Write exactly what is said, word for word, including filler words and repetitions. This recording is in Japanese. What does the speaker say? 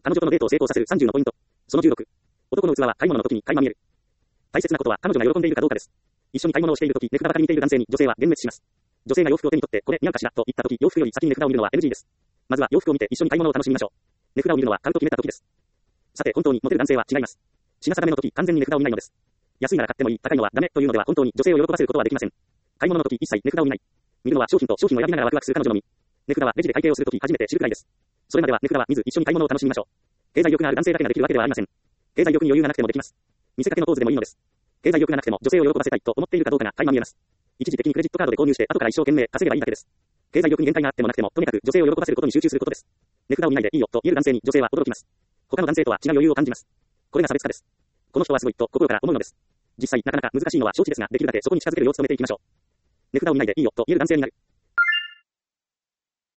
彼女とのデートを成功させるさんじゅうのポイント。そのじゅうろく。男の器は買い物の時に垣間見える。大切なことは彼女が喜んでいるかどうかです。一緒に買い物をしている時、値札ばかり見ている男性に女性は幻滅します。女性が洋服を手に取って、これ似合うかしらと言った時、洋服より先に値札を見るのは エヌジー です。まずは洋服を見て一緒に買い物を楽しみましょう。値札を見るのは買うと決めた時です。さて本当にモテる男性は違います。品定めの時、完全に値札を見ないのです。安いなら買ってもいい、高いのはダメというのでは本当に女性を喜ばせることはできません。買い物の時一切値札を見ない。見るのは商品と商品を選びながらワクワクする彼女のみ。値札はレジで会計をする時初めて知るくらいです。それまでは値札は見ず一緒に買い物を楽しみましょう。経済力がある男性だけができるわけではありません。経済力に余裕がなくてもできます。見せかけのポーズでもいいのです。経済力がなくても女性を喜ばせたいと思っているかどうかが垣間見えます。一時的にクレジットカードで購入して後から一生懸命稼げばいいだけです。経済力に限界があってもなくてもとにかく女性を喜ばせることに集中することです。値札を見ないでいいよと言える男性に女性は驚きます。他の男性とは違う余裕を感じます。これが差別化です。この人はすごいと心から思うのです。実際なかなか難しいのは承知ですが、できるだけそこに近づけるよう努めていきましょう。値札を見ないでいいよと言える男性になる。